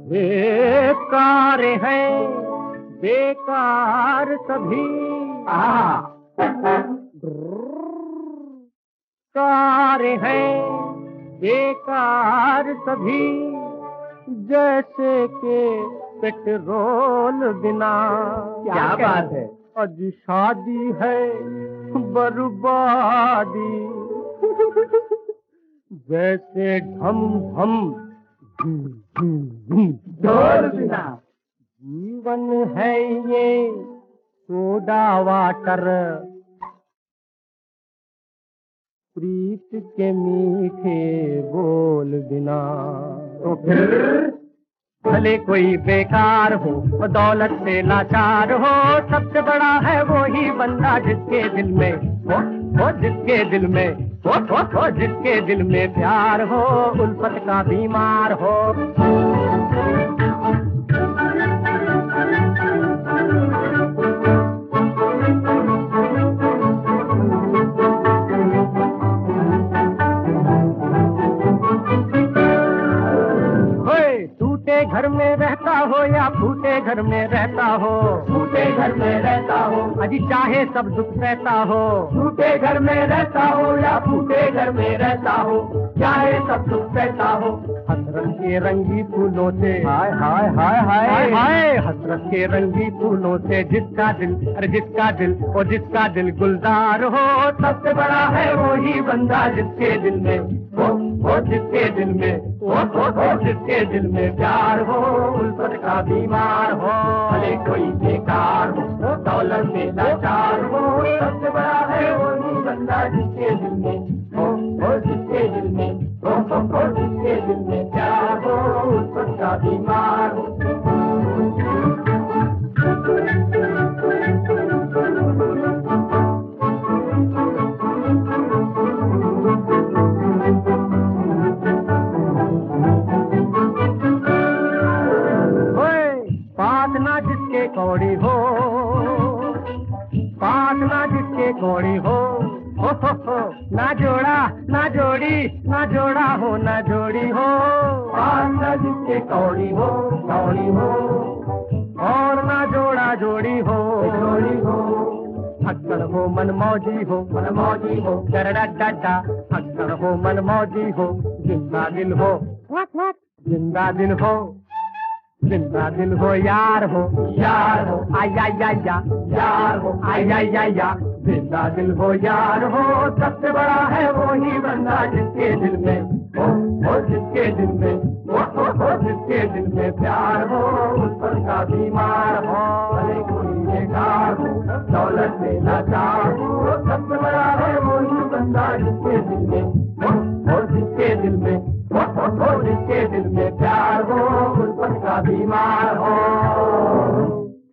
बेकार है बेकार सभी कार है बेकार सभी जैसे के पेट्रोल बिना। क्या बात है? आज शादी है बर्बादी जैसे ढम ढम ढोल बिना। जीवन है ये सोडा वाटर प्रीत के मीठे बोल बिना। तो फिर भले कोई बेकार हो दौलत से लाचार हो सबसे बड़ा है वो ही बंदा जिसके दिल में वो जिसके दिल में वो जिसके दिल में प्यार हो उल्फत का बीमार हो। घर में रहता हो या फूटे घर में रहता हो फूटे घर में रहता हो अजी चाहे सब दुख रहता हो फूटे घर में रहता हो या फूटे घर में रहता हो चाहे सब दुख रहता हो। हसरत के रंगी फूलों से हाय हाय हाय हाय हाय हसरत के रंगी फूलों से जिसका दिल अरे जिसका दिल और जिसका दिल गुलजार हो सबसे बड़ा है वो ही बंदा जिसके दिल में वो जिसके दिल में वो जिसके दिल में प्यार हो उल्फत का बीमार हो। भले कोई बेकार हो दौलत में लाचार हो सबसे बड़ा है वो ही बंदा जिसके दिल में वो जिसके दिल में वो जिसके दिल में प्यार हो उल्फत का बीमार हो। कौड़ी हो पास ना जिसके कौड़ी हो ना जोड़ा ना जोड़ी ना जोड़ा हो ना जोड़ी हो पास ना जिसके कौड़ी हो और ना जोड़ा जोड़ी हो अक्सर हो मन मौजी हो डरडा डड्डा अक्सर हो मन मौजी हो जिंदा दिल हो जिंदा दिल हो जिंदा दिल हो यार हो आया यार हो आया जिंदा दिल हो यार हो सबसे बड़ा है वो ही बंदा जिसके दिल में वो जिसके दिल में वो जिसके दिल में प्यार हो उस पर का बीमार हो। भले कोई बेकार हो दौलत में लाचार हो सबसे बड़ा है वो ही बंदा जिसके दिल में वो जिसके दिल में वो जिसके दिल में प्यार हो उस पर का बीमार